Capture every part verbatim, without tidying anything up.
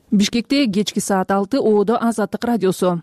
Бишкекте кечки саат алты Оодо Азаттык радиосу.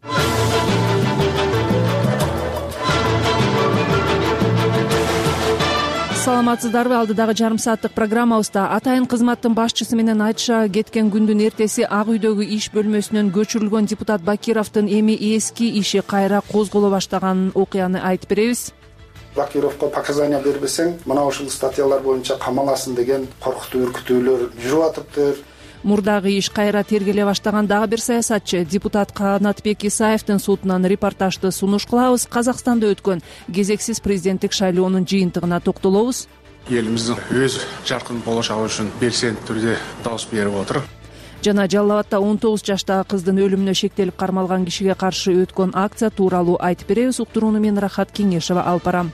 Саламатсыздарбы? Алдыдагы жарым сааттык программабызда атайын кызматтын башчысы менен Айтша кеткен күндүн эртеси Ак үйдөгү иш бөлмөсүнөн көчүрүлгөн депутат Бакировдун эми эски иши кайра козголо баштаган окуяны айтып беребиз. Бакировго показания бербесең, мына ушул статьялар боюнча камаласың деген коркутуу үркүтүүлөр жүрүп атыптыр. Мурдагы иш кайра тергеле баштаган дагы бир саясатчы депутат Канатбек Исаевдин сутунан репортажды сунуш кылабыз. Казакстанда өткөн кезексиз президенттик шайлоонун жыйынтыгына токтолобуз. Элибиздин өз жаркын болочогу үчүн белсенди түрдө добуш берип отур. Жана Жалал абадта он тогуз жаштагы кыздын өлүмүнө шектелип кармалган кишиге каршы өткөн акция тууралуу айтып беребиз. Уктурууну мен Рахат Кеңешева алып барам.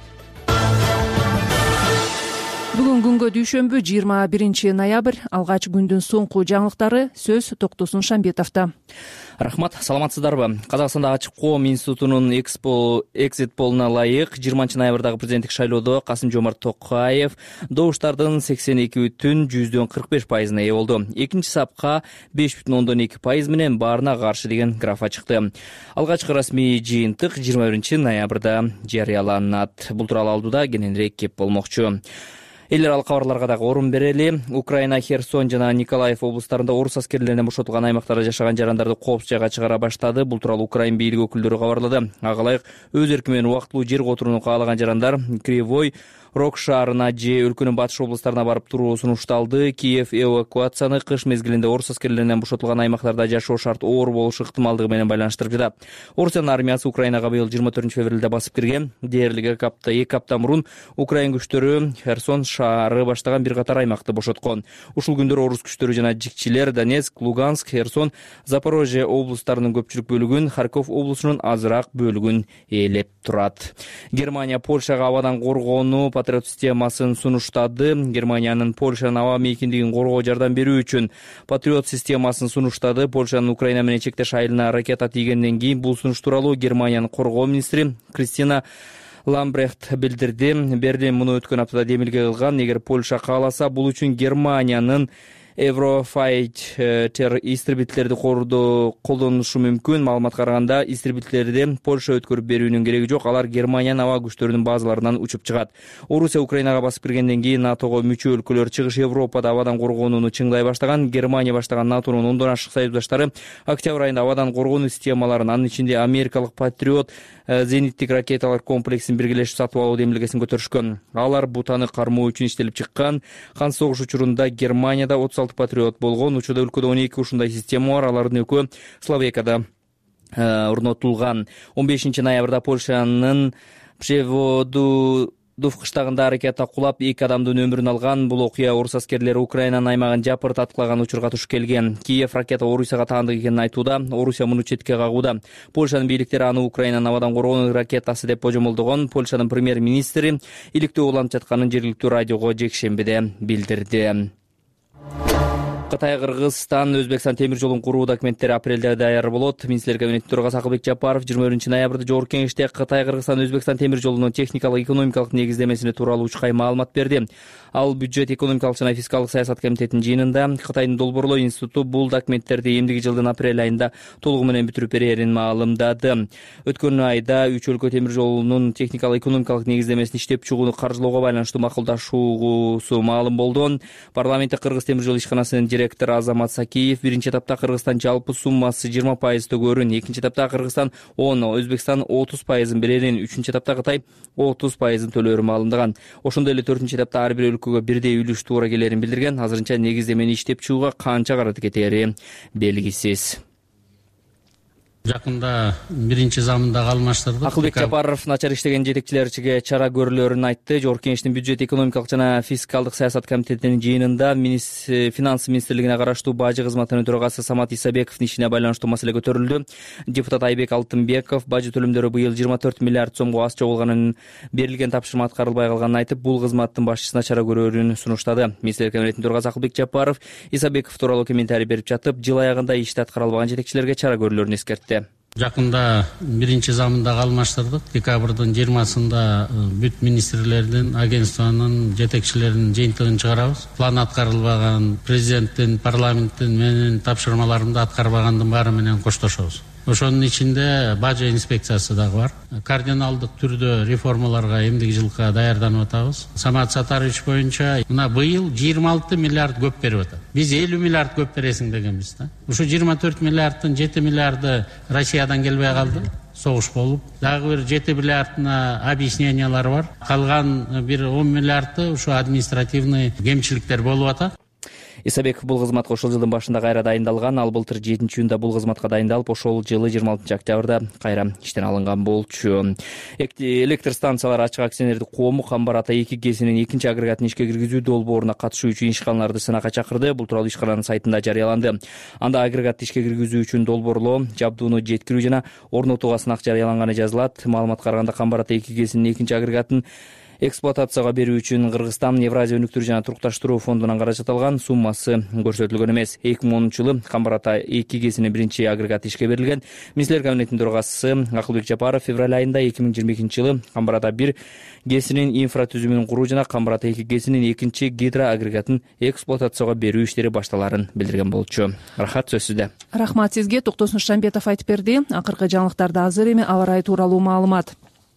Бүгүн күнгө дүйшөмбү жыйырма биринчи ноябрь, алгач күндүн соңку жаңылыктары. Сөз Токтосун Шамбетовдо. Рахмат, саламатсыздарбы? Казакстанда ачык коом институтунун экзит полуна ылайык жыйырманчы ноябрдагы президенттик шайлоодо Касым-Жомарт Токаев добуштардын сексен эки бүтүн жүздөн кырк беш пайызына ээ болду. Экинчи сапка беш бүтүн ондон эки пайыз менен баарына каршы деген графа чыкты. Алгачкы расмий жыйынтык жыйырма биринчи ноябрда жарыяланат. Бул тууралуу алдыда кененирээк кеп болмокчу. Эл аралык кабарларга дагы орун берели. Украина, Херсон жана Николаев облустарында орус аскерлеринен бошотулган аймактарда жашаган жарандарды коопсуз жайга чыгара баштады. Бул тууралуу Украин бийлиги өкүлдөрү кабарлады. Ага ылайык өз эрки менен убактылуу жер которууну каалаган жарандар Кривой Рог шаарына же өлкөнүн батыш облустарына барып туруу сунушталды. Киев эвакуацияны кыш мезгилинде орус аскерлеринен бошотулган аймактарда жашоо шарт оор болушу ыктымалдыгы менен байланыштырып жатат. Орусиянын армиясы Украинага быйыл жыйырма төртүнчү февралда басып кирген. Дээрлик эки апта эки апта мурун Украин күчтөрү Херсон шаары баштаган бир катар аймакты бошоткон. Ушул күндөр орус күчтөрү жана жикчилер Донецк, Луганск, Херсон, Запорожье облустарынын көпчүлүк бөлүгүн, Харьков облусунун азыраак бөлүгүн ээлеп турат. Германия Польшага абадан коргоону Патриот системасын сунуштады. Германиянын Польшанын аба мейкиндигин коргоо жардам берүү үчүн Патриот системасын сунуштады. Польшанын Украина менен чектеш айылына ракета тийгенден кийин бул сунуш тууралуу Германиянын коргоо министри Кристина Ламбрехт билдирди. Берлин муну өткөн аптада демилге кылган. Эгер Польша кааласа, бул үчүн Германиянын Еврофайтер истребительдерди колдонушу мүмкүн. Маалыматка караганда, истребительдерди Польша өткөрүп берүүнүн кереги жок. Алар Германиянын аба күчтөрүнүн базаларынан учуп чыгат. Орусия Украинага басып киргенден кийин НАТОго мүчө өлкөлөр чыгыш Европада абадан коргонууну чыңдай баштаган. Германия баштаган НАТОнун ондон ашык союздаштары октябрь айында абадан коргонуу системаларын, анын ичинде америкалык Патриот зениттик ракеталар комплексин биргелешип сатып алуу демилгесин көтөрүшкөн. Алар Бутаны кармоо үчүн иштелип чыккан. Кан согуш учурунда Германияда отуз алты Патриот болгон. Учурда өлкөдө он эки ушундай система бар. Алардын экөө Словакияда орнотулган. он бешинчи ноябрда Польшанын Пшеводу Дув кыштагында ракета кулап эки адамдын өмүрүн алган. Бул окуя орус аскерлери Украинанын аймагын жапырт аткылаган учурга туш келген. Киев ракета Орусияга таандык экенин айтууда. Орусия муну четке кагууда. Польшанын бийликтери аны Украинанын абадан коргонуу ракетасы деп божомолдогон. Польшанын премьер-министри иликтөө уланып жатканын жергиликтүү радиого жекшембиде билдирди. Кытай, Кыргызстан, Өзбекстан темир жолун куруу документтери апрелде даяр болот. Министрлер кабинетинин төрагасы Акылбек Жапаров жыйырма биринчи ноябрда жогорку кеңеште Кытай, Кыргызстан, Өзбекстан темир жолунун техникалык, экономикалык негиздемесине тууралуу учкай маалымат берди. Ал бюджет, экономикалык жана фискалдык саясат комитетинин жыйынында Кытайдын долбоорлоо институту бул документтерди эмдиги жылдын апрель айында толугу менен бүтүрүп берерин маалымдады. Өткөн айда үч өлкө темир жолунун техникалык, экономикалык негиздемесин иштеп чыгууну каржылоого байланыштуу макулдашуусу маалым болду. Парламентте Кыргыз темир жол ишканасынын директор Азамат Сакиев биринчи этапта Кыргызстан жалпы суммасы жыйырма пайыз төгөрүн, экинчи этапта Кыргызстан он, Өзбекстан отуз пайызын берерин, үчүнчү этапта Кытай отуз пайызын төлөөрүн маалымдаган. Ошондой эле төртүнчү этапта ар бир өлкөгө бирдей үлүш туура келерин билдирген. Азырынча негиздемени иштеп чыгууга канча каражат кетери белгисиз. Жакында биринчи замында алынаштырды. Акылбек Жапаров начар иштеген жетекчилерчиге чара көрүлөрүн айтты. Жогорку кеңештин бюджет, экономикалык жана фискалдык саясат комитетинин жыйынында финанс министрлигине караштуу бажы кызматынын төрагасы Самат Исабековдун ишине байланыштуу маселе көтөрүлдү. Депутат Айбек Алтынбеков бажы төлөмдөрү быйыл жыйырма төрт миллиард сомго аз чогулганын, берилген тапшырма аткарылбай калганын айтып, бул кызматтын башчысына чара көрүүрүн сунуштады. Министрлер кабинетинин төрагасы Акылбек Жапаров Исабеков тууралуу комментарий берип жатып, жыл аягында ишти аткара албаган жетекчилерге чара көрүүлөрүн эскертти. Жакында биринчи замындагы алмаштырдык. Декабрдын жыйырмасында бүт министрлердин, агентствонун жетекчилеринин жыйынтыгын чыгарабыз. План аткарылбаган, президенттин, парламенттин менин тапшырмаларымды аткарбагандын баары менен коштошобуз. Ошонун ичинде бажа инспекциясы дагы бар. Кардиналдык түрдө реформаларга эмдиги жылга даярданып атабыз. Самат Сатарович боюнча мына быйыл жыйырма алты миллиард көп берип атат. Биз элүү миллиард көп бересиң дегенбиз да. Ушу жыйырма төрт миллиарддын жети миллиарды Россиядан келбей калды. Согуш болуп, дагы бир жети миллиардына объяснениялар бар. Калган бир он миллиарды ушу административный кемчиликтер болуп атат. Исабеков бул кызматка ошол жылдын башында кайра дайындалган. Ал былтыр жетинчи июнда бул кызматка дайындалып, ошол жылы жыйырма алтынчы октябрда кайра иштен алынган болчу. Электр станциялар ачык акционердик коому Камбар Ата эки ГЭСинин экинчи агрегатын ишке киргизүү долбооруна катышуу үчүн ишканаларды сынакка чакырды. Бул тууралуу ишкананын сайтында жарыяланды. Анда агрегатты ишке киргизүү үчүн долбоорлоо, жабдууну жеткирүү жана орнотууга сынак жарыяланганы жазылат. Маалыматка караганда Камбар Ата эки ГЭСинин экинчи агрегатын эксплуатацияга берүү үчүн Кыргызстан Евразия өнүктүрүү жана турукташтыруу фондунан каражат алган. Суммасы көрсөтүлгөн эмес. эки миң онунчу жылы Камбар Ата эки ГЭСинин биринчи агрегаты ишке берилген. Министрлер кабинетинин төрагасы Акылбек Жапаров февраль айында эки миң жыйырма экинчи жылы Камбар Ата бир ГЭСинин инфратүзүмүн куруу жана Камбар Ата эки ГЭСинин экинчи гидроагрегатын эксплуатацияга берүү иштери башталарын билдирген болчу. Рахат, сөз сизде. Рахмат сизге. Токтосун Шамбетов айтып берди. Акыркы жаңылыктарда азыр эми аба ырайы тууралуу маалымат.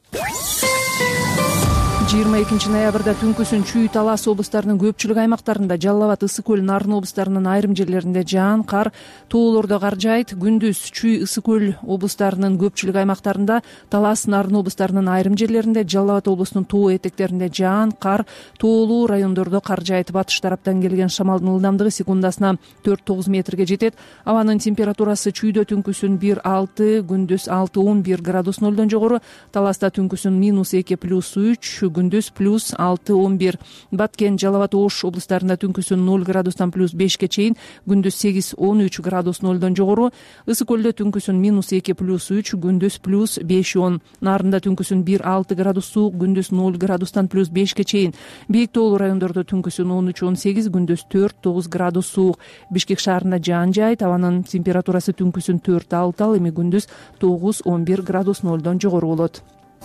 жыйырма экинчи ноябрда түнкүсүн Чүй, Талас облустарынын көпчүлүк аймактарында, Жалал Абад, Ысык көл, Нарын облустарынын айрым жерлеринде жаан, кар, тоолордо кар жаайт. Күндүз Чүй, Ысык көл облустарынын көпчүлүк аймактарында, Талас, Нарын облустарынын айрым жерлеринде, Жалал Абад облусунун тоо этектеринде жаан, кар, тоолуу райондордо кар жаайт. Батыш тараптан келген шамалдын ылдамдыгы секундасына төрт тогуз метрге жетет. Абанын температурасы Чүйдө түнкүсүн бир алты, күндүз алты он бир градус нолдон жогору, Таласта түнкүсүн минус эки плюс үч, күндүз плюс алты он бир. Баткен, Жалал Абад, Ош облустарында түнкүсүн ноль градустан плюс бешке чейин, күндүз сегиз он үч градус нолдон жогору. Ысык көлдө түнкүсүн минус эки плюс үч, күндүз плюс беш он. Нарында түнкүсүн бир алты градус суук, күндүз ноль градустан плюс бешке чейин. Бийик тоолуу райондордо түнкүсүн он үч он сегиз, күндүз төрт тогуз градус суук. Бишкек шаарында жаан жаайт. Абанын температурасы түнкүсүн төрт алты, ал эми күндүз тогуз он бир градус нолдон жогору болот.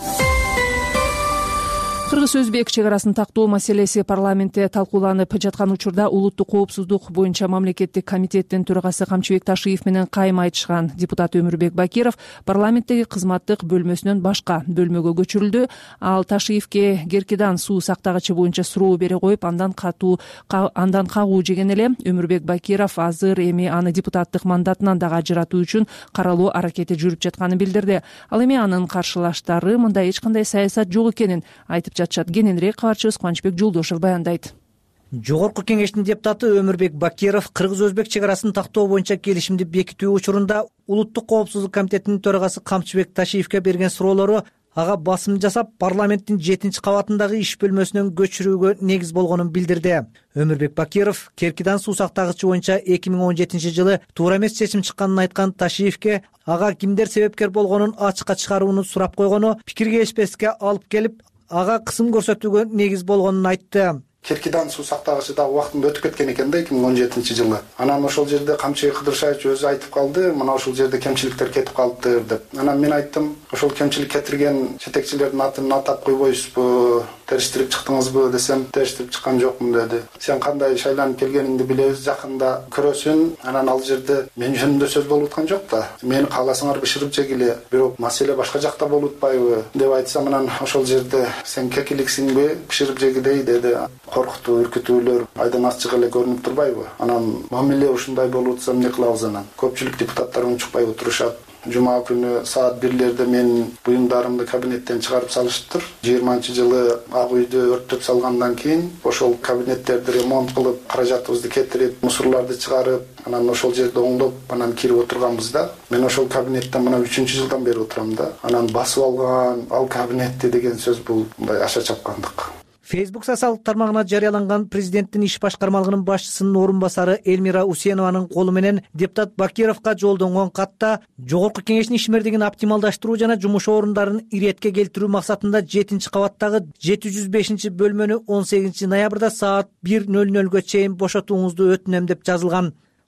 Кыргыз-Өзбек чек арасын тактоо маселеси парламентте талкууланып жаткан учурда улуттук коопсуздук боюнча мамлекеттик комитеттин төрагасы Камчыбек Ташиев менен кайым айтышкан. Депутат Өмүрбек Бакиров парламенттеги кызматтык бөлмөсүнөн башка бөлмөгө көчүрүлдү. Ал Ташиевке Керкидан суу сактагычы боюнча суроо бере коюп, андан катуу андан кагуу жеген эле. Өмүрбек Бакиров азыр эми аны депутаттык мандатынан дагы ажыратуу үчүн каралуу аракети жүрүп жатканын билдирди. Ал эми анын каршылаштары мындай эч кандай саясат жок экенин айтып жатышат. Кененирээк кабарчыбыз Кубанычбек Жолдошев баяндайт. Жогорку кеңештин депутаты Өмүрбек Бакиров Кыргыз-Өзбек чек арасын тактоо боюнча келишимди бекитүү учурунда улуттук коопсуздук комитетинин төрагасы Камчыбек Ташиевке берген суроолору ага басым жасап, парламенттин жетинчи кабатындагы иш бөлмөсүнөн көчүрүүгө негиз болгонун билдирди. Өмүрбек Бакиров Керкидан суу сактагычы боюнча эки миң он жетинчи жылы туура эмес чечим чыкканын айткан Ташиевке ага кимдер себепкер болгонун ачыкка чыгарууну сурап койгону пикиргелешпестикке алып келип, ага кысым көрсөтүүгө негиз болгонун айтты. Керкидан суу сактагычы да убактында өтүп кеткен экен да эки миң он жетинчи жылы. Анан ошол жерде Камчыбек Кыдыршаевич өзү айтып калды, мына ошол жерде кемчиликтер кетип калыптыр деп. Анан мен айттым, ошол кемчилик кетирген жетекчилердин атын атап койбойсузбу, териштирип чыктыңызбы десем, териштирип чыккан жокмун деди. Сен кандай шайланып келгениңди билебиз, жакында көрөсүн. Анан ал жерде мен жөнүндө сөз болуп аткан жок да. Мени кааласаңар бышырып жегиле, бирок маселе башка жакта болуп атпайбы деп айтсам, анан ошол жерде сен кекиликсиңби, бышырып жегидей деди. Коркутуу, үркүтүүлөр айдан ачык эле көрүнүп турбайбы? Анан мамиле ушундай болуп атса эмне кылабыз анан? Көпчүлүк депутаттар унчукпай отурушат. Жума күнү саат бирлерде менин буюмдарымды кабинеттен чыгарып салышыптыр. жыйырманчы жылы Ак үйдү өрттөп салгандан кийин ошол кабинеттерди ремонт кылып, каражатыбызды кетирип, мусорларды чыгарып, анан ошол жерде оңдоп, анан кирип отурганбыз да. Мен ошол кабинеттен мына үчүнчү жылдан бери отурам да. Анан басып алган ал кабинетти деген сөз бул мындай аша чапкандык. Facebook социалдык тармагына жарыяланган президенттин иш башкармалыгынын башчысынын орун басары Эльмира Усенованын колу менен депутат Бакировго жолдонгон катта жогорку кеңештин ишмердигин оптималдаштыруу жана жумуш орундарын иретке келтирүү максатында жетинчи кабаттагы жети жүз бешинчи бөлмөнү он сегизинчи ноябрда саат бир ноль нольго чейин бошотууңузду өтүнөм деп жазылган.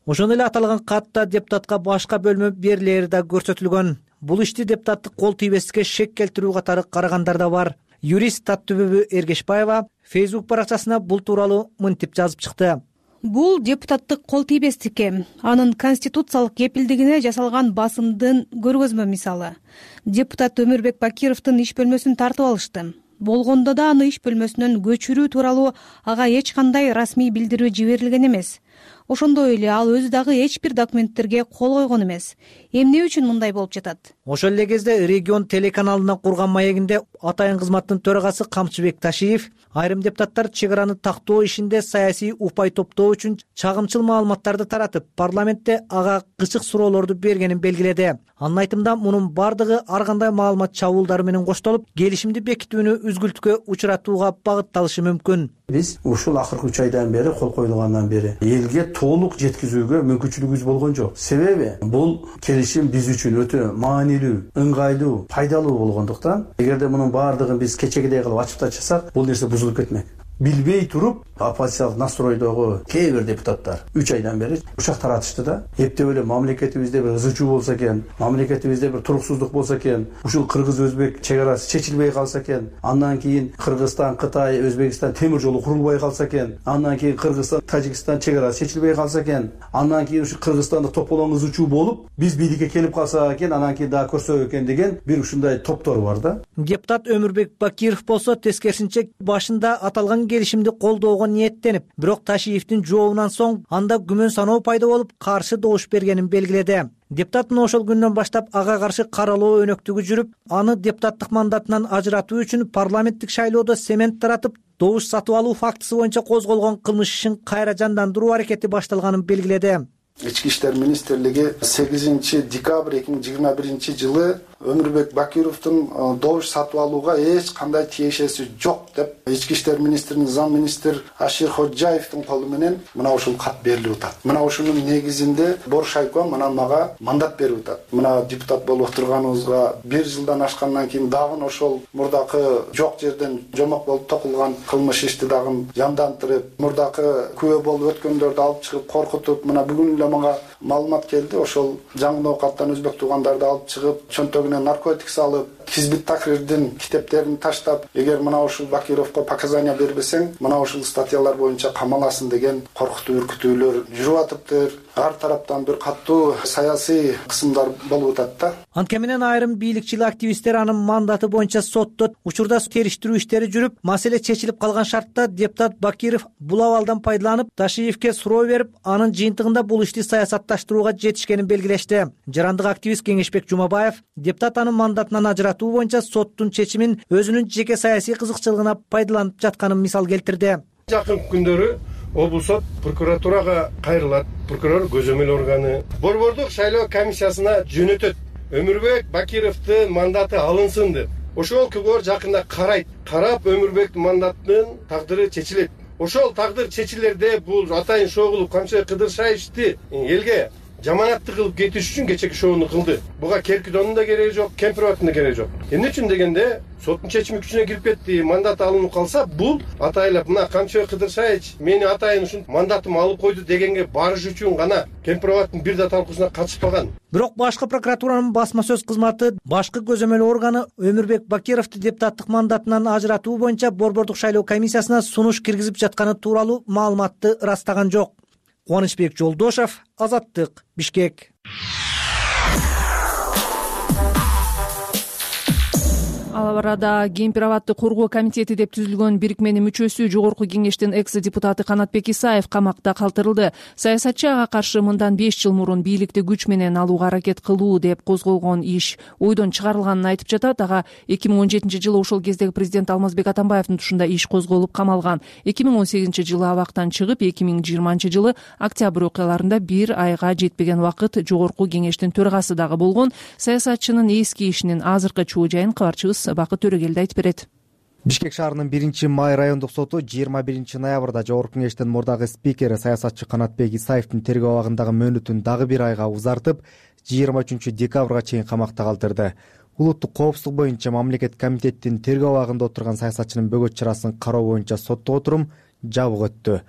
Ошондой эле аталган катта депутатка башка бөлмө берилери да көрсөтүлгөн. Бул ишти депутаттык кол тийбестикке шек келтирүү катары карагандар да бар. Юрист Таттүбүбү Эргешбаева Facebook баракчасына бул тууралуу мынтип жазып чыкты. Бул депутаттык кол тийбестикке, анын конституциялык кепилдигине жасалган басымдын көргөзмө мисалы. Депутат Өмүрбек Бакировдун иш бөлмөсүн тартып алышты. Болгондо да аны иш бөлмөсүнөн көчүрүү тууралуу ага эч кандай расмий билдирүү жиберилген эмес. Ошондой эле ал өзү дагы эч бир документтерге кол койгон эмес. Эмне үчүн мындай болуп жатат? Ошол эле кезде Регион телеканалына курган маегинде атайын кызматтын төрагасы Камчыбек Ташиев айрым депутаттар чек араны тактоо ишинде саясий упай топтоо үчүн чагымчыл маалыматтарды таратып, парламентте ага кычык суроолорду бергенин белгиледи. Анын айтымында мунун бардыгы ар кандай маалымат чабуулдары менен коштолуп, келишимди бекитүүнү үзгүлтүккө учуратууга багытталышы мүмкүн. Биз ушул акыркы үч айдан бери, кол коюлгандан бери элге толук жеткизүүгө мүмкүнчүлүгүбүз болгон жок. Себеби бул келишим биз үчүн өтө маанилүү, ыңгайлуу, пайдалуу болгондуктан, эгерде мунун бардыгын биз кечегидей кылып ачып тачысак, бул нерсе бузулуп кетмек. Билбей туруп, оппозициялык настройдогу кээ бир депутаттар үч айдан бери учак таратышты да. Эптеп эле мамлекетибизде бир ызычуу болсо экен, мамлекетибизде бир туруксуздук болсо экен, ушул кыргыз-өзбек чек арасы чечилбей калса экен, андан кийин Кыргызстан, Кытай, Өзбекстан темир жолу курулбай калса экен, андан кийин Кыргызстан, Тажикстан чек арасы чечилбей калса экен, андан кийин ушу Кыргызстанда тополоң ызычуу болуп, биз бийликке келип калсак экен, анан кийин дагы көрсөк экен деген бир ушундай топтор бар да. Депутат Өмүрбек Бакиров болсо тескерисинче башында аталган келишимди колдоого ниеттенип, бирок Ташиевдин жообунан соң анда күмөн саноо пайда болуп, каршы добуш бергенин белгиледи. Депутаттын ошол күндөн баштап ага каршы каралоо өнөктүгү жүрүп, аны депутаттык мандатынан ажыратуу үчүн парламенттик шайлоодо семент таратып, добуш сатып алуу фактысы боюнча козголгон кылмыш ишин кайра жандандыруу аракети башталганын белгиледи. Ички иштер министрлиги сегизинчи декабрь эки миң жыйырма биринчи жылы Өмүрбек Бакировдун добуш сатып алууга эч кандай тиешеси жок деп Ички иштер министринин зам министр Ашир Ходжаевдин колу менен мына ушул кат берилип атат. Мына ушунун негизинде Боршайком мына мага мандат берип атат. Мына депутат болуп отурганыбызга бир жылдан ашкандан кийин дагы ошол мурдакы жок жерден жомок болуп токулган кылмыш ишти дагы жандандырып, мурдакы күбө болуп өткөндөрдү алып чыгып коркутуп, мына бүгүн эле мага маалымат келди. Ошол жаңы ноокаттан өзбек туугандарды алып чыгып, чөнтөгүнө наркотик салып, Хизбит Тахрирдин китептерин таштап, эгер мына ушул Бакировго показания бербесең, мына ушул статьялар боюнча камаласың деген коркутуу үркүтүүлөр жүрүп атыптыр. Ар тараптан бир каттуу саясий кысымдар болуп атат да. Анткени менен айрым бийликчил активисттер анын мандаты боюнча сотто учурда териштирүү иштери жүрүп, маселе чечилип калган шартта депутат Бакиров бул абалдан пайдаланып, Ташиевке суроо берип, анын жыйынтыгында бул ишти саясатташтырууга жетишкенин белгилешти. Жарандык активист Кеңешбек Жумабаев депутат анын мандатынан ажыратуу боюнча соттун чечимин өзүнүн жеке саясий кызыкчылыгына пайдаланып жатканын мисал келтирди. Жакын күндөрү облус сот прокуратурага кайрылат. Прокурор көзөмөл органы борбордук шайлоо комиссиясына жөнөтөт. Өмүрбек Бакировдун мандаты алынсын деп. Ошол көбөр жакында карайт. Карап Өмүрбектин мандатынын тагдыры чечилет. Ошол тагдыр чечилерде бул атайын шоголуп Камчыбек Кыдыршаевди элге жаманатты кылып кетиш үчүн кечеки шоону кылды. Буга Керкидонун да кереги жок, Кемпироваттын да кереги жок. Эмне үчүн дегенде соттун чечими күчүнө кирип кетти, мандат алынып калса, бул атайлап мына Камчыбек Кыдыршаевич мени атайын ушун мандатым алып койду дегенге барыш үчүн гана Кемпироваттын бир да талкуусуна катышпаган. Бирок башкы прокуратуранын басма сөз кызматы башкы көзөмөл органы Өмүрбек Бакировду депутаттык мандатынан ажыратуу боюнча борбордук шайлоо комиссиясына сунуш киргизип жатканы тууралуу маалыматты ырастаган жок. Кубанычбек Жолдошев, Азаттык, Бишкек. Ал арада Кемпироватты коргоо комитети деп түзүлгөн бирикменин мүчөсү жогорку кеңештин экс депутаты Канатбек Исаев камакта калтырылды. Саясатчы ага каршы мындан беш жыл мурун бийликти күч менен алууга аракет кылуу деп козголгон иш ойдон чыгарылганын айтып жатат. Ага эки миң он жетинчи жылы ошол кездеги президент Алмазбек Атамбаевдин тушунда иш козголуп камалган. эки миң он сегизинчи жылы абактан чыгып, эки миң жыйырманчы жылы октябрь окуяларында бир айга жетпеген убакыт жогорку кеңештин төрагасы дагы болгон. Саясатчынын эски ишинин азыркы чуу жайын кабарчыбыз Бакыт Төрөгелди айтып берет. Бишкек шаарынын биринчи май райондук соту жыйырма биринчи ноябрда жогорку кеңештин мурдагы спикери саясатчы Канатбек Исаевдин тергөө абагындагы мөөнөтүн дагы бир айга узартып, жыйырма үчүнчү декабрга чейин камакта калтырды. Улуттук коопсуздук боюнча мамлекет комитеттин тергөө абагында отурган саясатчынын бөгөт чарасын кароо боюнча соттук отурум жабык өттү.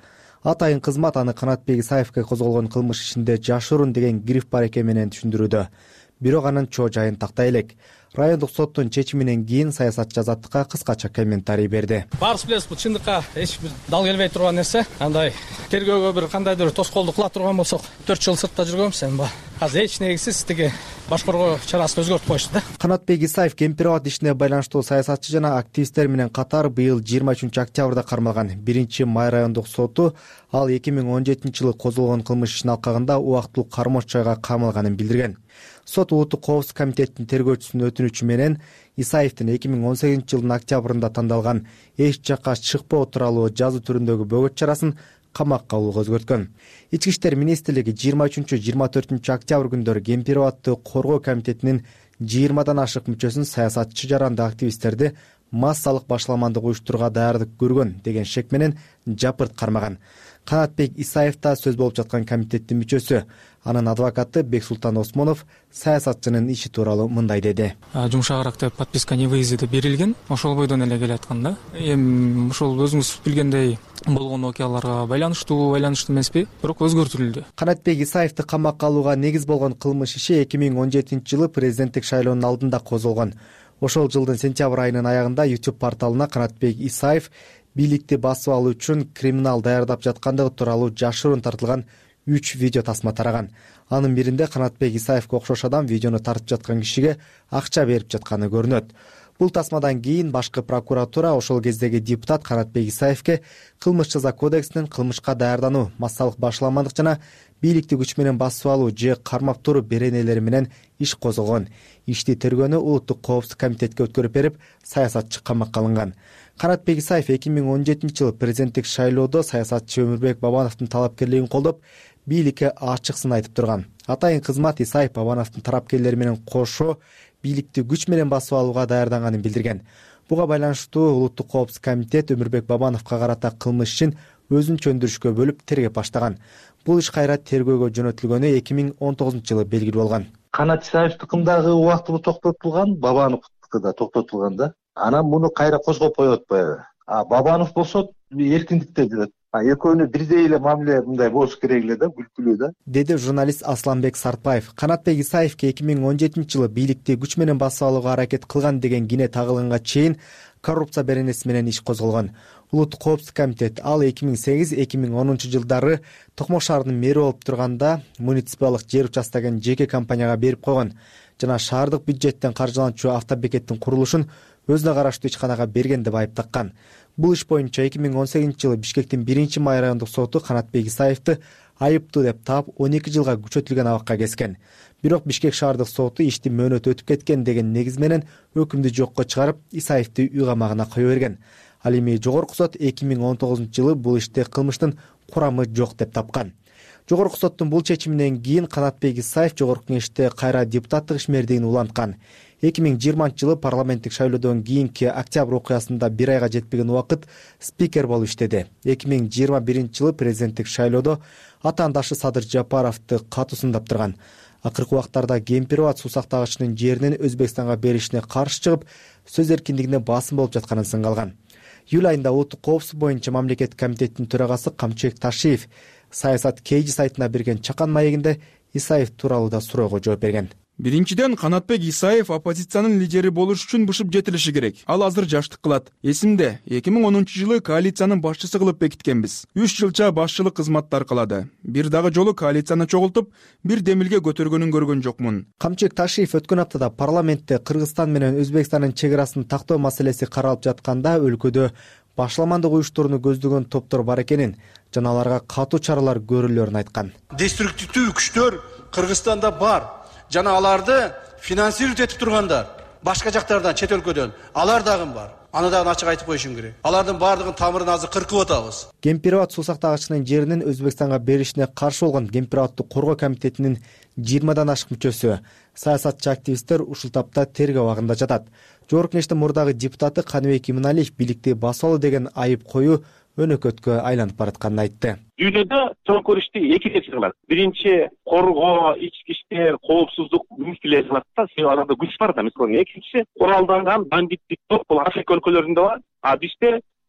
Атайын кызмат аны Канатбек Исаевке козголгон кылмыш ишинде жашыруун деген гриф бар экен менен түшүндүрүүдө. Бирок анын чоо жайын тактай элек. Райондук соттун чечиминен кийин саясатчы Азаттыкка кыскача комментарий берди. Баарыбыз билебиз, бул чындыкка эч бир дал келбей турган нерсе. Андай тергөөгө бир кандайдыр тоскоолдук кыла турган болсок, төрт жыл сыртта жүргөнбүз, эми баа азыр эч негизсиз тиги баш коргоо чарасын өзгөртүп коюшту да. Канатбек Исаев Кемпирабад ишине байланыштуу саясатчы жана активисттер менен катар быйыл жыйырма үчүнчү октябрда кармалган. Биринчи май райондук соту ал эки миң он жетинчи жылы козголгон кылмыш ишин алкагында убактылуу кармош жайга камалганын билдирген. Сот улуттук коопсуздук комитетинин тергөөчүсүнүн өтүнүчү менен Исаевдин эки миң он сегизинчи жылдын октябрында тандалган эч жакка чыкпоо тууралуу жазуу түрүндөгү бөгөт чарасын камакка алууга өзгөрткөн. Ички иштер министрлиги жыйырма үчүнчү жыйырма төртүнчү октябрь күндөрү Кемпирабадты коргоо комитетинин жыйырмадан ашык мүчөсүн саясатчы жаранды активисттерди массалык башаламандык уюштурууга даярдык көргөн деген шек менен жапырт кармаган. Канатбек Исаев да сөз болуп жаткан комитеттин мүчөсү. Анын адвокаты Бексултан Осмонов саясатчынын иши тууралуу мындай деди. Жумшагыраак деп подписка не выезде деп берилген. Ошол бойдон эле келаткан да. Эми ошол өзүңүз билгендей болгон окуяларга байланыштуу, байланыштуу эмеспи, бирок өзгөртүлдү. Канатбек Исаевди камакка алууга негиз болгон кылмыш иши эки миң он жетинчи жылы президенттик шайлоонун алдында козголгон. Ошол жылдын сентябрь айынын аягында YouTube порталына Канатбек Исаев бийликти басып алуу үчүн криминал даярдап жаткандыгы тууралуу жашыруун тартылган үч видео тасма тараган. Анын биринде Канатбек Исаевге окшош адам видеону тартып жаткан кишиге акча берип жатканы көрүнөт. Бул тасмадан кийин башкы прокуратура ошол кездеги депутат Канатбек Исаевге кылмыш жаза кодексинин кылмышка даярдануу, массалык башаламандык жана бийликти күч менен басып алуу же кармап туруу беренелери менен иш козгогон. Ишти тергөөнү улуттук коопсуздук комитетке өткөрүп берип, саясатчы камакка алынган. Канатбек Исаев эки миң он жетинчи жылы президенттик шайлоодо саясатчы Өмүрбек Бабановдун талапкерлигин колдоп, бийликке ачык сын айтып турган. Атайын кызмат Исаев Бабановдун тарапкерлери менен кошо бийликти күч менен басып алууга даярданганын билдирген. Буга байланыштуу улуттук коопсуздук комитет Өмүрбек Бабановго карата кылмыш ишин өзүн чөндүрүшкө бөлүп тергеп баштаган. Бул иш кайра тергөөгө жөнөтүлгөнү эки миң он тогузунчу жылы белгилүү болгон. Канат Исаевдикиндагы убактылуу токтотулган, Бабановдуки да токтотулган да. Анан муну кайра козгоп коюп атпайбы? А Бабанов болсо эркиндикте жүрөт. Экөөнү бирдей эле мамиле мындай болуш керек эле да, күлкүлүү да, деди журналист Асланбек Сартбаев. Канатбек Исаевге эки миң он жетинчи жылы бийликти күч менен басып алууга аракет кылган деген кине тагылганга чейин коррупция беренеси менен иш козголгон. Улуттук коопсуздук комитет ал эки миң сегиз эки миң онунчу жылдары Токмок шаарынын мэри болуп турганда муниципалдык жер участогун жеке компанияга берип койгон жана шаардык бюджеттен каржыланчу автобекеттин курулушун өзүнө караштуу ичканага берген деп айып таккан. Бул иш боюнча эки миң он сегизинчи жылы Бишкектин биринчи май райондук соту Канатбек Исаевди айыптуу деп таап он эки жылга күчөтүлгөн абакка кескен. Бирок Бишкек шаардык соту ишти мөөнөт өтүп кеткен деген негиз менен өкүмдү жокко чыгарып, Исаевди үй камагына кое берген. Ал эми жогорку сот эки миң он тогузунчу жылы бул иште кылмыштын курамы жок деп тапкан. Жогорку соттун бул чечиминен кийин Канатбек Исаев жогорку кеңеште кайра депутаттык ишмердигин уланткан. эки миң жыйырманчы жылы парламенттик шайлоодон кийинки октябрь окуясында бир айга жетпеген убакыт спикер болуп иштеди. эки миң жыйырма биринчи жылы президенттик шайлоодо атаандашы Садыр Жапаровду катуу сындап турган. Акыркы убактарда Кемпирабад суу сактагычынын жеринин Өзбекстанга беришине каршы чыгып, сөз эркиндигине басым болуп жатканын сынга алган. Июль айында улуттук коопсуздук боюнча мамлекеттик комитеттин төрагасы Камчыбек Ташиев Саясат Кейжи сайтына берген чакан маегинде Исаев тууралуу да суроого жооп берген. Биринчиден Канатбек Исаев оппозициянын лидери болуш үчүн бышып жетилиши керек. Ал азыр жаштык кылат. Эсимде, эки миң онунчу жылы коалициянын башчысы кылып бекиткенбиз. үч жылча башчылык кызматтар кылады. Бир дагы жолу коалицияны чогултуп, бир демилге көтөргөнүн көргөн жокмун. Камчыбек Ташиев өткөн аптада парламентте Кыргызстан менен Өзбекстандын чек арасын тактоо маселеси каралып жатканда өлкөдө башаламандык уюштурууну көздөгөн топтор бар экенин жана аларга катуу чаралар көрүлөрүн айткан. Деструктивдүү күчтөр Кыргызстанда бар. Жана аларды финансировать этип тургандар башка жактардан, чет өлкөдөн алар дагы бар. Аны дагы ачык айтып коюшум керек. Алардын баардыгын тамырын азыр кыркып атабыз. Кемпирабад суу сактагычынын жеринин Өзбекстанга беришине каршы болгон Кемпирабадты коргоо комитетинин жыйырмадан ашык мүчөсү, саясатчы активисттер ушул тапта тергөө абагында жатат. Жогорку кеңештин мурдагы депутаты Каныбек Иманалиев бийликти басып алуу деген айып коюу өнөкөткө айланып баратканын айтты. Дүйнөдө чоңкур ишти эки нерсе кылат. Биринчи коргоо, ички иштер, коопсуздук милдеттери кылат да, себеби аларда күч бар да, мисалы. Экинчиси куралданган бандиттик топ, бул Африка өлкөлөрүндө бар. А бизде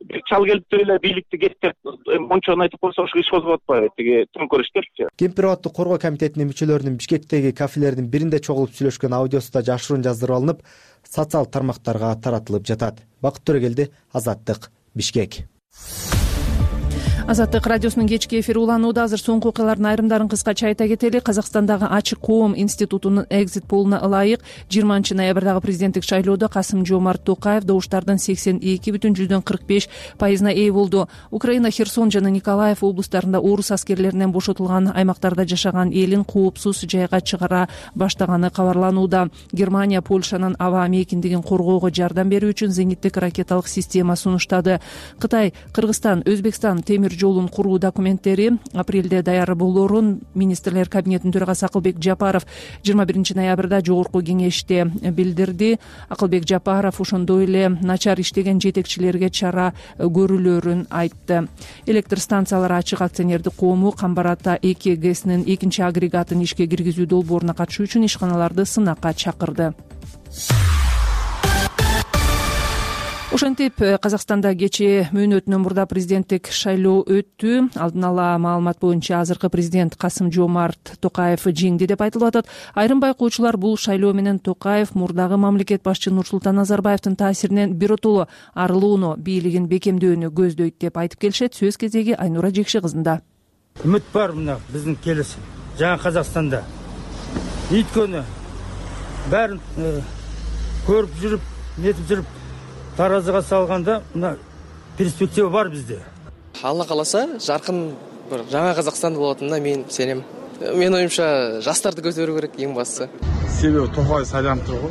бир чал келип эле бийликти кеттеп мончону айтып койсо ошо иш козгоп атпайбы тиги төңкөрүштөрчү. Кемпир абадты коргоо комитетинин мүчөлөрүнүн Бишкектеги кафелердин биринде чогулуп сүйлөшкөн аудиосу да жашыруун жаздырып алынып, социалдык тармактарга таратылып жатат. Бакыт Төрөгелди, Азаттык, Бишкек. Азаттык радиосунун кечки эфири уланууда. Азыр соңку окуялардын айрымдарын кыскача айта кетели. Казакстандагы Ачык коом институтунун экзит полуна ылайык жыйырманчы ноябрдагы президенттик шайлоодо Касым-Жомарт Токаев добуштардын сексен эки бүтүн жүздөн кырк беш пайызына ээ болду. Украина Херсон жана Николаев облустарында орус аскерлеринен бошотулган аймактарда жашаган элин коопсуз жайга чыгара баштаганы кабарланууда. Германия Польшанын аба мейкиндигин коргоого жардам берүү үчүн зениттик ракеталык система сунуштады. Кытай, Кыргызстан, Өзбекстан темир жолун куруу документтери апрелде даяр болоорун министрлер кабинетинин төрагасы Акылбек Жапаров жыйырма биринчи ноябрда жогорку кеңеште билдирди. Акылбек Жапаров ошондой эле начар иштеген жетекчилерге чара көрүлөрүн айтты. Электр станциялары ачык акционердик коому Камбар Ата эки гэсинин экинчи агрегатын ишке киргизүү долбооруна катышуу үчүн ишканаларды сынакка чакырды. Ошентип Казакстанда кечээ мөөнөтүнөн мурда президенттик шайлоо өттү. Алдын ала маалымат боюнча азыркы президент Касым-Жомарт Токаев жеңди деп айтылып атат. Айрым байкоочулар бул шайлоо менен Токаев мурдагы мамлекет башчы Нурсултан Назарбаевдин таасиринен биротоло арылууну, бийлигин бекемдөөнү көздөйт деп айтып келишет. Сөз кезеги Айнура Жекши кызында. Үмүт бар мына биздин келеси жаңы Казакстанда. Өйткөнү баарын көрүп жүрүп, нетип жүрүп таразыга салганда мына перспектива бар бизде. Алла кааласа жаркын бир жаңа Казакстан болотунуна мен сенем. Менин оюмча жаштарды көтөрүү керек эң башысы. Себеби Токаев сайланып тургу.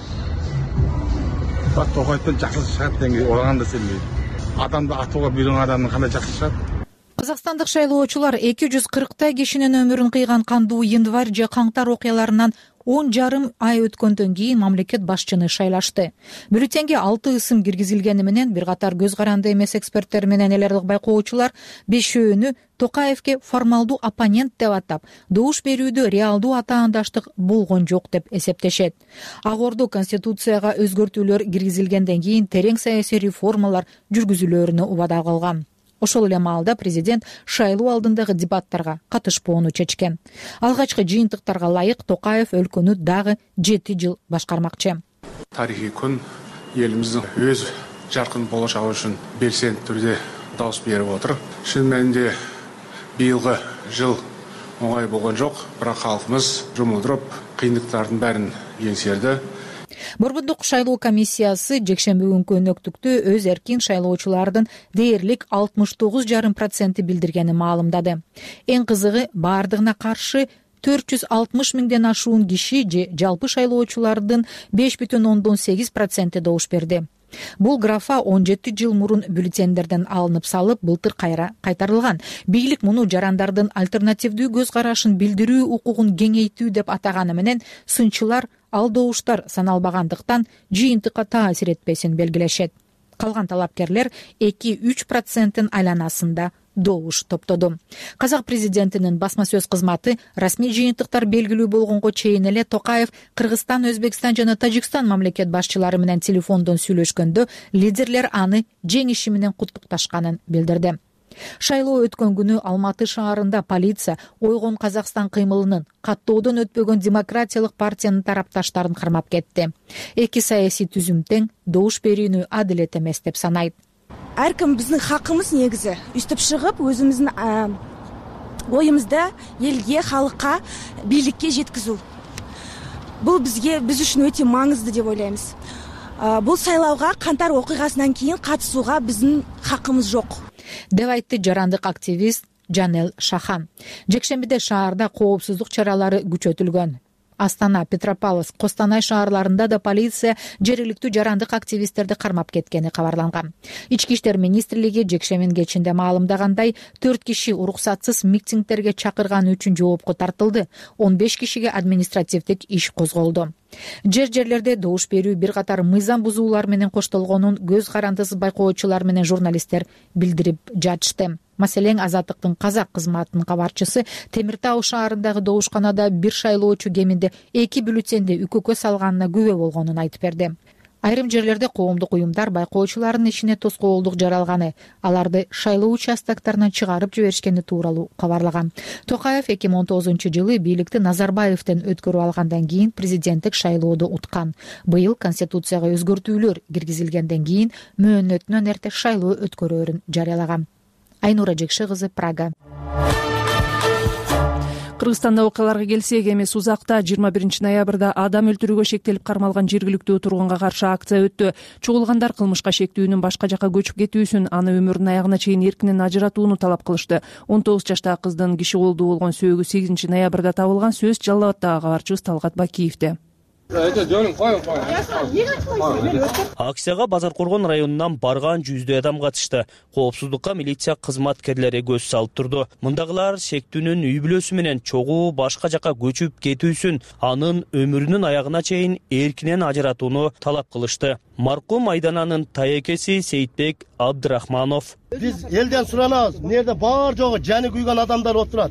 Бак Токаевден жакшы чыгат дегенге олаганда сенбейм. Адамды атууга бүйрөнгөн адамдын кандай жакшы чыгат? Казакстандык шайлоочулар эки жүз кырктай кишинин өмүрүн кыйган кандуу январь же каңтар окуяларынан он жарым ай өткөндөн кийин мамлекет башчыны шайлашты. Бюллетенге алты ысым киргизилгени менен бир катар көз каранды эмес эксперттер менен элердик байкоочулар бешөөнү Токаевке формалдуу оппонент деп атап, добуш берүүдө реалдуу атаандаштык болгон жок деп эсептешет. Ак Ордо Конституцияга өзгөртүүлөр киргизилгенден кийин терең саясий реформалар жүргүзүлөрүнө убада кылган. Ошол эле маалда президент шайлоо алдындагы дебаттарга катышпоону чечкен. Алгачкы жыйынтыктарга ылайык Токаев өлкөнү дагы жети жыл башкармакчы. Тарихий күн элибиздин өз жаркын болочогу үчүн белсенди түрдө дауыс берип отур. Чын мәнинде быйылгы жыл оңай болгон жок, бирок халкыбыз жумулдуруп, кыйынчылыктардын баарын эңсерди. Борбордук шайлоо комиссиясы жекшемби күнкү өнөктүктө өз эркин шайлоочулардын дээрлик алтымыш тогуз жарым проценти билдиргени маалымдады. Эң кызыгы баардыгына каршы төрт жүз алтымыш миңден ашуун киши же жалпы шайлоочулардын беш бүтүн ондон сегиз проценти добуш берди. Бул графа он жети жыл мурун бюллетендерден алынып салып, былтыр кайра кайтарылган. Бийлик муну жарандардын альтернативдүү көз карашын билдирүү укугун кеңейтүү деп атаганы менен сынчылар ал добуштар саналбагандыктан жыйынтыкка таасир этпесин белгилешет. Калган талапкерлер эки үч проценттин айланасында добуш топтоду. Казак президентинин басма сөз кызматы расмий жыйынтыктар белгилүү болгонго чейин эле Токаев Кыргызстан, Өзбекстан жана Тажикстан мамлекет башчылары менен телефондон сүйлөшкөндө лидерлер аны жеңиши менен куттукташканын билдирди. Шайлоо өткөн күнү Алматы шаарында полиция ойгон Казакстан кыймылынын каттоодон өтпөгөн демократиялык партиянын тарапташтарын кармап кетти. Эки саясий түзүм тең добуш берүүнү адилет эмес деп санайт. Ар ким биздин хакыбыз негизи үстүп чыгып өзүбүздүн оюмузду элге, халыкка, бийликке жеткизүү. Бул бизге биз үчүн өтө маңызды деп ойлойбуз. Бул сайлоого кантар окуйгасынан кийин катышууга биздин хакыбыз жок деп айтты жарандык активист Жанел Шахан. Жекшембиде шаарда коопсуздук чаралары күчөтүлгөн. Астана, Петропавловск, Костанай шаарларында да полиция жергиликтүү жарандык активисттерди кармап кеткени кабарланган. Ички иштер министрлиги жекшембинин кечинде маалымдагандай, төрт киши уруксатсыз митингтерге чакырганы үчүн жоопко тартылды. он беш кишиге административдик иш козголду. Жер-жерлерде добуш берүү бир катар мыйзам бузуулар менен коштолгонун көз карандысыз байкоочулар менен журналисттер билдирип жатышты. Маселен, Азаттыктын казак кызматынын кабарчысы Темир Тау шаарындагы добушканада бир шайлоочу кеминде эки бюллетенди үкөккө салганына күбө болгонун айтып берди. Айрым жерлерде коомдук уюмдар байкоочулардын ишине тоскоолдук жаралганы, аларды шайлоо участоктарынан чыгарып жиберишкени тууралуу кабарлаган. Токаев эки миң он тогузунчу жылы бийликти Назарбаевден өткөрүп алгандан кийин президенттик шайлоодо уткан. Быйыл конституцияга өзгөртүүлөр киргизилгенден кийин мөөнөтүнөн эрте шайлоо өткөрөөрүн жарыялаган. Айнура Жекши кызы, Прага. Кыргызстанда окуяларга келсек, эмес узакта жыйырма биринчи ноябрда адам өлтүрүүгө шектелип кармалган жергиликтүү тургунга каршы акция өттү. Чогулгандар кылмышка шектүүнүн башка жака көчүп кетүүсүн, аны өмүрүнүн аягына чейин эркинен ажыратууну талап кылышты. он тогуз жаштагы кыздын киши колдуу болгон сөөгү сегизинчи ноябрда табылган. Сөз Жалал абаддагы кабарчыбыз Талгат Бакиевде. Акцияга Базаркоргон районунан барган жүздөй адам катышты. Коопсуздукка милиция кызматкерлери көз салып турду. Мындагылар шектүүнүн үй бүлөсү менен чогуу башка жака көчүп кетүүсүн, анын өмүрүнүн аягына чейин эркинен ажыратууну талап кылышты. Маркум Айдананын таекеси Сейитбек Абдырахманов. Биз элден суранабыз, нерде бар жогу жаны күйгөн адамдар отурат.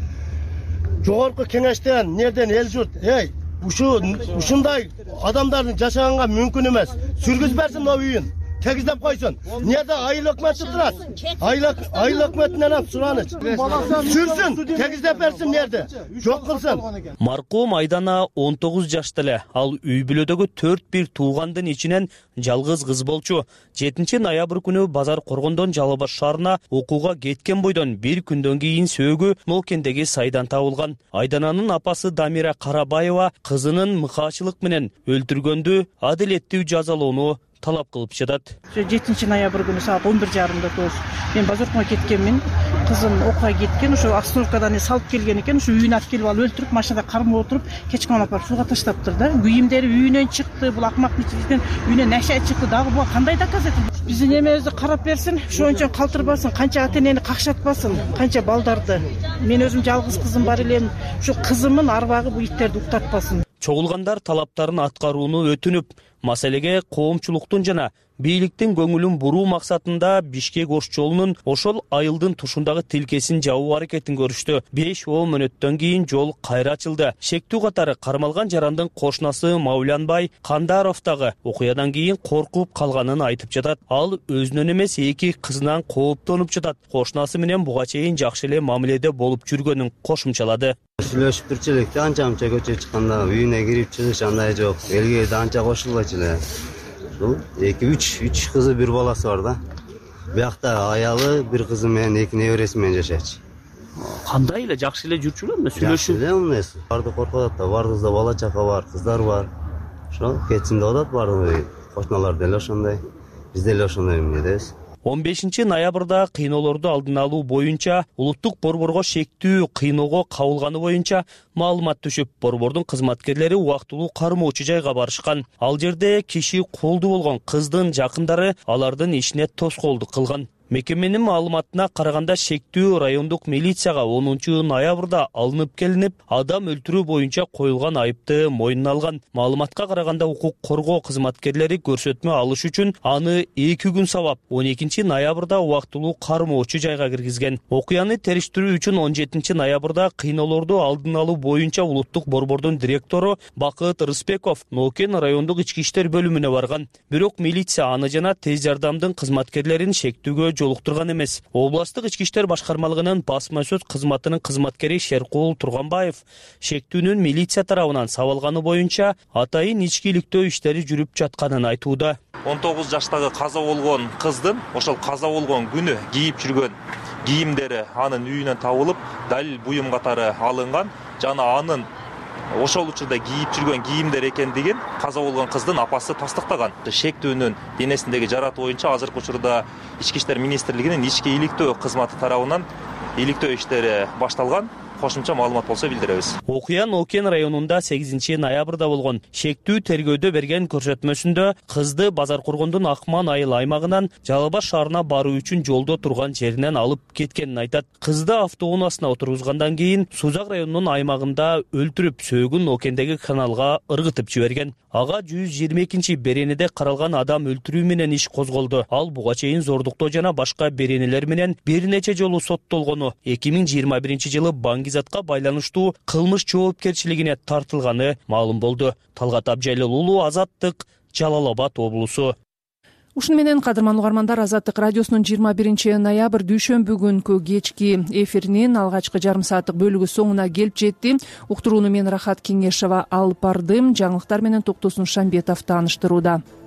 Жогорку кеңештен, нерден эл журт, эй, ушундай адамдардын жашаганга мүмкүн эмес. Сүргүзбөрсүн о үйүн, тегиздеп койсун. Нерде айыл өкмөтү турат? Айыл өкмөтүнөн сураныч. Сүрсүн, тегиздеп берсин нерде. Жок кылсын. Маркум Айдана он тогуз жашта эле. Ал үй бүлөдөгү төрт бир туугандын ичинен жалгыз кыз болчу. жетинчи ноябрь күнү Базаркоргондон Жалал Абад шаарына окууга кеткен бойдон бир күндөн кийин сөөгү Нокендеги сайдан табылган. Айдананын апасы Дамира Карабаева кызынын мыкаачылык менен өлтүргөндү адилеттүү жазалоону талап кылып жатат. жетинчи ноябрь күнү саат он бир жарымда тоз мен Базаркоргонго кеткенмин. Кызым окууга кеткен, ошо остановкадан салып келген экен, ошо үйүнө алып келип алып өлтүрүп, машинада кармап отуруп, кечке алып барып сууга таштаптыр да. Кийимдери үйүнөн чыкты, бул акмактын ичинен үйүнөн нәшә чыкты. Дагы буга кандай доказательство? Биздин эмебизди карап берсин, ошончо калтырбасын, канча ата-энени какшатпасын, канча балдарды. Мен өзүм жалгыз кызым бар элем, ушу кызымдын арбагы бу иттерди уктатпасын. Чогулгандар талаптарын аткарууну өтүнүп, маселеге коомчулуктун жана бийликтин көңүлүн буруу максатында Бишкек Ош жолунун ошол айылдын тушундагы тилкесин жабуу аракетин көрүштү. беш он мүнөттөн кийин жол кайра ачылды. Шектүү катары кармалган жарандын кошунасы Маулянбай Кандаров дагы окуядан кийин коркуп калганын айтып жатат. Ал өзүнөн эмес эки кызынан кооптонуп жатат. Кошунасы менен буга чейин жакшы эле мамиледе болуп жүргөнүн кошумчалады. Сүйлөшүп турчу элек, анча мынча көчөгө чыкканда үйүнө кирип чыгыш андай жок. Элге да анча кошулбайчу эле. Ушул эки үч үч кызы бир баласы бар да. Биякта аялы бир кызы менен эки небереси менен жашайчу. Кандай эле жакшы эле жүрчүлөрмү? Сүйлөшүп эле эмес. Барды коркот да, бардыгызда бала чака бар, кыздар бар. Ошо кетсин деп атат бардыгы. Кошуналар деле ошондой. Биз деле ошондой эмнедебиз. он бешинчи ноябрда кыйноолорду алдын алуу боюнча улуттук борборго шектүү кыйноого кабылганы боюнча маалымат түшүп, борбордун кызматкерлери убактылуу кармоочу жайга барышкан. Ал жерде киши колдуу болгон кыздын жакындары алардын ишине тоскоолдук кылган. Мекеменин маалыматына караганда шектүү райондук милицияга онунчу ноябрда алынып келинип, адам өлтүрүү боюнча коюлган айыпты мойнуна алган. Маалыматка караганда укук коргоо кызматкерлери көрсөтмө алыш үчүн аны эки күн сабап он экинчи ноябрда убактылуу кармоочу жайга киргизген. Окуяны териштирүү үчүн он жетинчи ноябрда кыйноолорду алдын алуу боюнча улуттук борбордун директору Бакыт Рыспеков Нокен райондук ички иштер бөлүмүнө барган. Бирок милиция аны жана тез жардамдын кызматкерлерин шектүүгө жолуктурган эмес. Областык ички иштер башкармалыгынын басма сөз кызматынын кызматкери Шеркул Турганбаев шектүүнүн милиция тарабынан сабалганы боюнча атайын ичкиликтөө иштери жүрүп жатканын айтууда. он тогуз жаштагы каза болгон кыздын ошол каза болгон күнү кийип жүргөн кийимдери анын үйүнөн табылып, далил буюм катары алынган жана анын ошол учурда кийип жүргөн кийимдер экендигин каза болгон кыздын апасы тастыктаган. Шектүүнүн денесиндеги жарат боюнча азыркы учурда Ички иштер министрлигинин ички иликтөө кызматы тарабынан иликтөө иштери башталган. Кошумча маалымат болсо билдиребиз. Окуя Нокен районунда сегизинчи ноябрда болгон. Шектүү тергөөдө берген көрсөтмөсүндө кызды Базаркоргондун Акман айыл аймагынан Жалал Абад шаарына баруу үчүн жолдо турган жеринен алып кеткенин айтат. Кызды автоунаасына отургузгандан кийин Сузак районунун аймагында өлтүрүп, сөөгүн Нокендеги каналга ыргытып жиберген. Ага жүз жыйырма экинчи беренеде каралган адам өлтүрүү менен иш козголду. Ал буга чейин зордуктоо жана башка беренелер менен бир нече жолу соттолгону, эки миң жыйырма биринчи жылы баңгизатка байланыштуу кылмыш жоопкерчилигине тартылганы маалым болду. Талгат Абжайлыл уулу, Азаттык, Жалал Абад облусу. Ушуну менен кадырман угармандар, Азаттык радиосунун жыйырма биринчи ноябрь дүйшөмбү күнкү кечки эфиринин алгачкы жарым сааттык бөлүгү соңуна келип жетти. Уктурууну мен Рахат Кеңешова алып бардым. Жаңылыктар менен Токтосун Шамбетов тааныштырууда.